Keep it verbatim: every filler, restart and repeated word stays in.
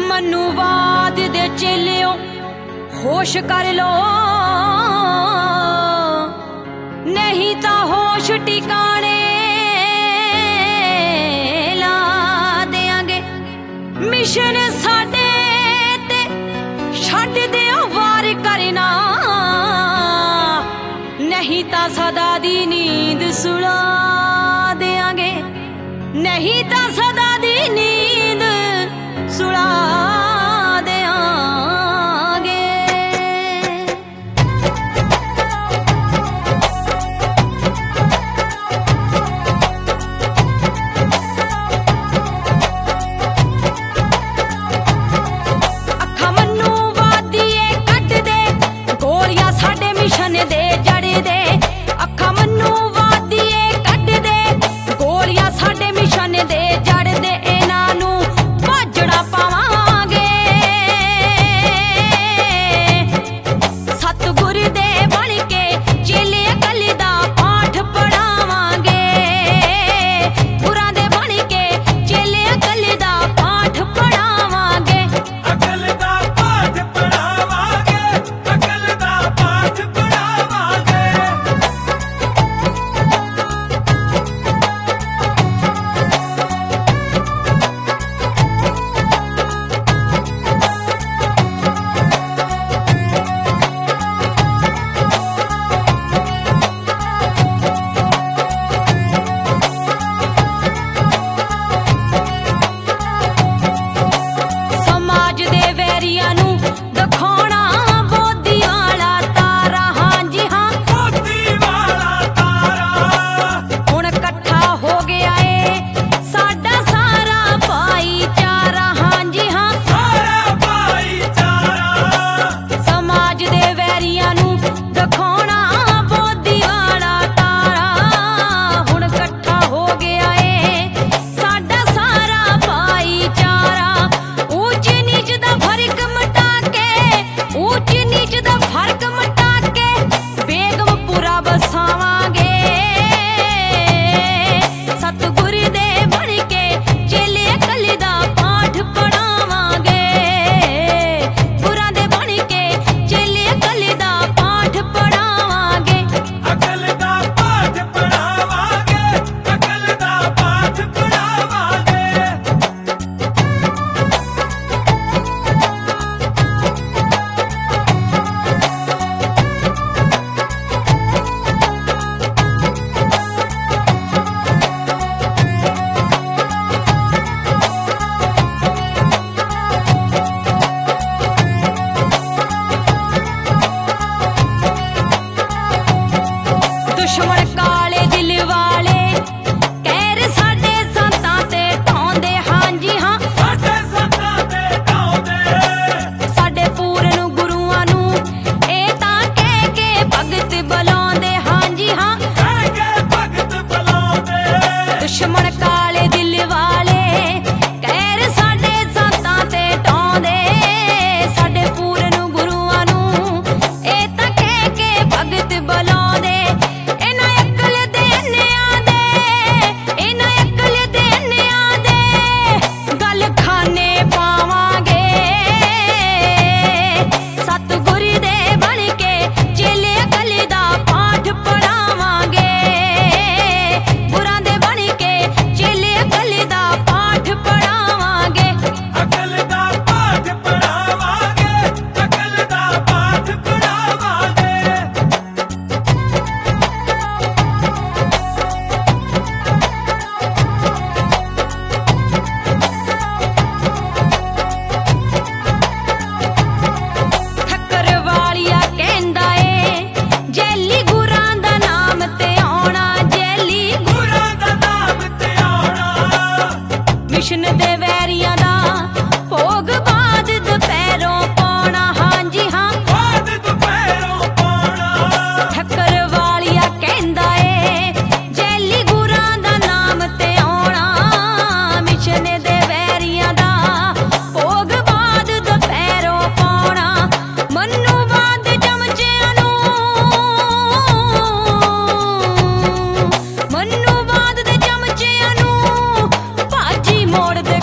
मनुवाद दे चेलियो होश कर लो, नहीं ता होश टिकाने ला देंगे। मिशन साडे ते छड्ड दिओ वार करना, नहीं ता सदा दी नींद सुला देंगे, नहीं ता सदा दी नींद सुला देंगे। अखा मन्नू वादिए कट दे गोलियां साडे मिशन दे जड़ दे, अखा मन्नू वादिए कट दे गोलियां साडे मिशन दे जड़ दे। इन्हां नू भाजड़ा पावांगे, सतगुर दे बण के चेले अकल दा पाठ पढ़ावांगे, गुरां दे बण के चेले अकल दा पाठ पढ़ावांगे। अकल दा पाठ पढ़ावांगे, अकल दा पाठ पढ़ावांगे। समाज दे वैरियां नू दिखाउणा बोधी वाला तारा, हां जी हां मोती वाला तारा हुण इकट्ठा हो गया ए साडा सारा भाईचारा, हां जी हां सारा भाईचारा। समाज दे वैरियां नू दिखाउणा बोधी वाला तारा, हुण इकट्ठा हो गया ए साडा सारा भाईचारा। ऊंच नीच दा फर्क मिटा के, ऊंच नीच दा फर्क मिटा के बेगमपुरा बसावांगे, सतगुर दे बण के चेले अकल दा पाठ पढ़ावांगे, गुरां दे बण के चेले अकल दा पाठ पढ़ावांगे। अकल दा पाठ पढ़ावांगे, अकल दा पाठ पढ़ावांगे। दुश्मन काले दिल वाले कहर साडे संतां ते ढाउंदे, हां जी हां साडे संतां ते ढाउंदे, साडे पूरन गुरुआं नू ए तां कह के भगत बुलाउंदे, हां जी हां कह के भगत बुलाउंदे। दुश्मन काले दिल वाले कहर साडे संतां ते ढाउंदे, साडे पूरन गुरुआं नू ए तां कह के भगत बुलाउंदे। इन्हां अकल दे अन्नियां दे, इन्हां अकल दे अन्नियां दे गल खाने पावांगे, सतगुर दे बण के चेले अकल दा पाठ पढ़ावांगे, गुरां दे बण के चेले अकल दा पाठ पढ़ावांगे। अकल दा पाठ पढ़ावांगे, अकल दा पाठ पढ़ावांगे। ठक्कर वालिया कहंदा ए जैली गुरां दा नाम ते आउणा, जैली गुरां दा नाम ते आउणा, मिशन दे वैरियां दा भोग बाद दुपैरों पाउणा, हां जी हां बाद दुपहरों पाउणा। ठक्कर वालिया कहंदा ए जैली गुरां दा नाम ते आउणा, मिशन दे वैरियां दा भोग बाद दुपैरों पाउणा। मनुवाद चमचिਆਂ नू, मनुवाद दे चमचिਆਂ नू भाजी मोड़